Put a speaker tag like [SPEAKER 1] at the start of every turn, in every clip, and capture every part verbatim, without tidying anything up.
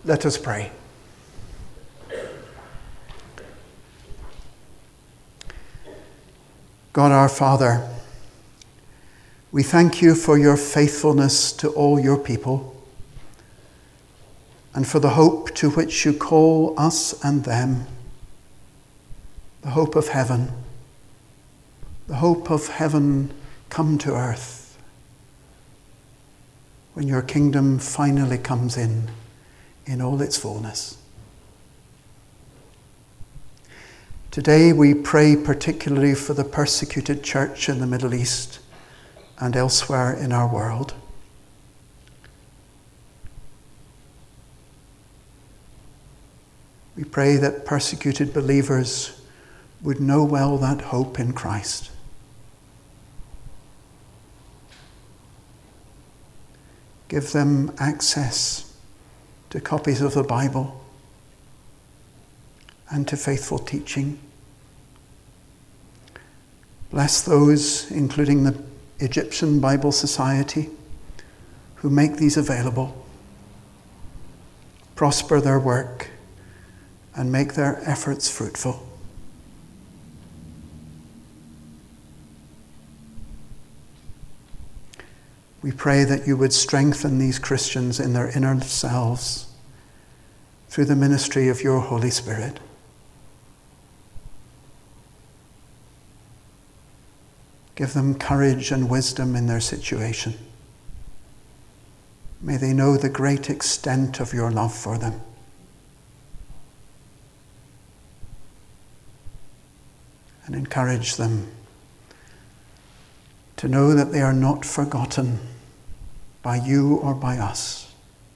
[SPEAKER 1] Let us pray. God our Father, we thank you for your faithfulness to all your people and for the hope to which you call us and them, the hope of heaven, the hope of heaven come to earth when your kingdom finally comes in, in all its fullness. Today we pray particularly for the persecuted church in the Middle East and elsewhere in our world. We pray that persecuted believers would know well that hope in Christ. Give them access to copies of the Bible and to faithful teaching. Bless those, including the Egyptian Bible Society, who make these available. Prosper their work and make their efforts fruitful. We pray that you would strengthen these Christians in their inner selves through the ministry of your Holy Spirit. Give them courage and wisdom in their situation. May they know the great extent of your love for them. And encourage them to know that they are not forgotten by you or by us.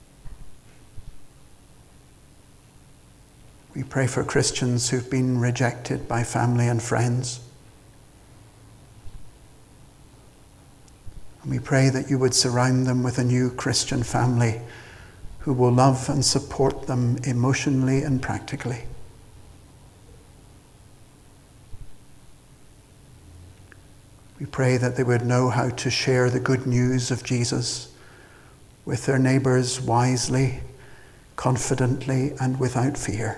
[SPEAKER 1] We pray for Christians who've been rejected by family and friends. And we pray that you would surround them with a new Christian family who will love and support them emotionally and practically. We pray that they would know how to share the good news of Jesus with their neighbours wisely, confidently, and without fear.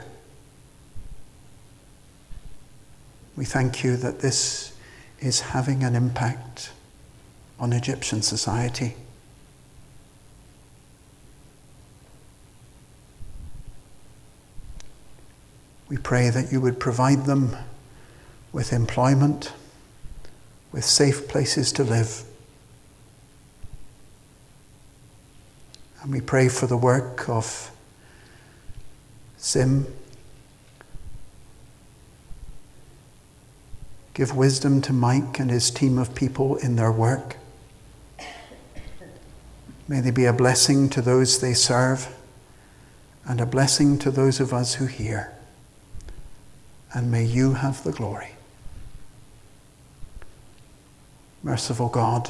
[SPEAKER 1] We thank you that this is having an impact on Egyptian society. We pray that you would provide them with employment, with safe places to live. And we pray for the work of Sim. Give wisdom to Mike and his team of people in their work. May they be a blessing to those they serve and a blessing to those of us who hear. And may you have the glory. Merciful God,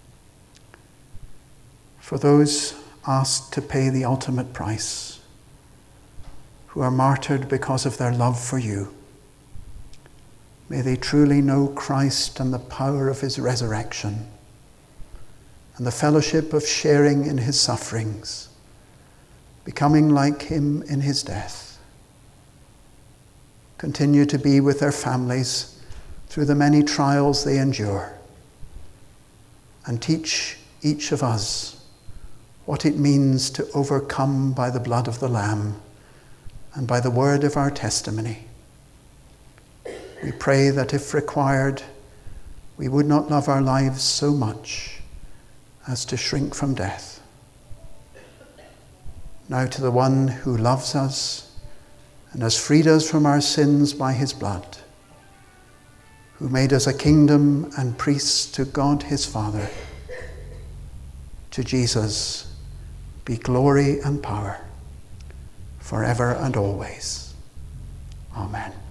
[SPEAKER 1] for those asked to pay the ultimate price, who are martyred because of their love for you, may they truly know Christ and the power of his resurrection and the fellowship of sharing in his sufferings, becoming like him in his death. Continue to be with their families through the many trials they endure, and teach each of us what it means to overcome by the blood of the Lamb and by the word of our testimony. We pray that if required, we would not love our lives so much as to shrink from death. Now to the one who loves us and has freed us from our sins by his blood, who made us a kingdom and priests to God his Father, to Jesus be glory and power forever and always. Amen.